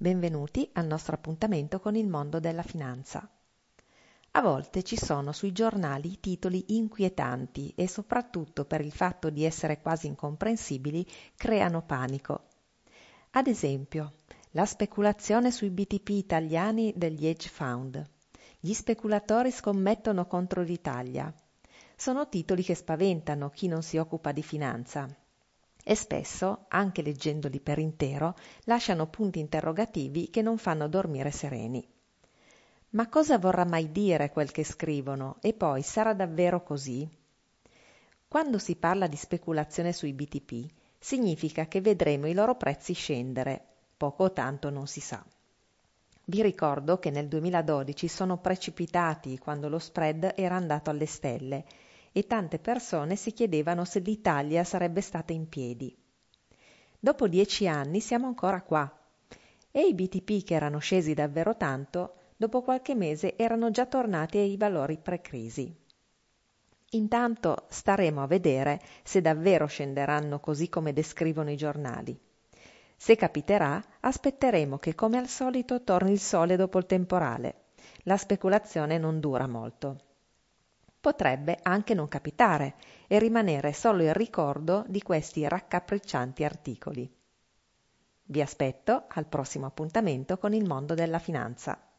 Benvenuti al nostro appuntamento con il mondo della finanza. A volte ci sono sui giornali titoli inquietanti e soprattutto per il fatto di essere quasi incomprensibili creano panico. Ad esempio, la speculazione sui BTP italiani degli hedge fund. Gli speculatori scommettono contro l'Italia. Sono titoli che spaventano chi non si occupa di finanza. E spesso, anche leggendoli per intero, lasciano punti interrogativi che non fanno dormire sereni. Ma cosa vorrà mai dire quel che scrivono? E poi sarà davvero così? Quando si parla di speculazione sui BTP, significa che vedremo i loro prezzi scendere, poco o tanto non si sa. Vi ricordo che nel 2012 sono precipitati quando lo spread era andato alle stelle e tante persone si chiedevano se l'Italia sarebbe stata in piedi. Dopo 10 anni siamo ancora qua e i BTP che erano scesi davvero tanto, dopo qualche mese erano già tornati ai valori pre-crisi. Intanto staremo a vedere se davvero scenderanno così come descrivono i giornali. Se capiterà, aspetteremo che come al solito torni il sole dopo il temporale. La speculazione non dura molto. Potrebbe anche non capitare e rimanere solo il ricordo di questi raccapriccianti articoli. Vi aspetto al prossimo appuntamento con il mondo della finanza.